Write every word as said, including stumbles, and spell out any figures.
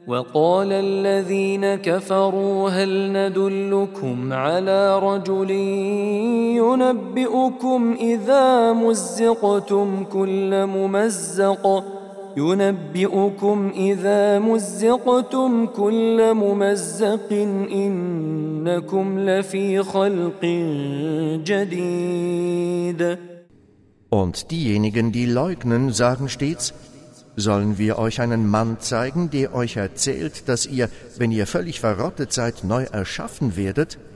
وقال الذين كفروا هل ندلكم على رجل ينبئكم إذا مزقتم كل ممزق ينبئكم إذا مزقتم كل ممزق إنكم لفي خلق جديد. Und diejenigen, die leugnen, sagen stets: Sollen wir euch einen Mann zeigen, der euch erzählt, dass ihr, wenn ihr völlig verrottet seid, neu erschaffen werdet?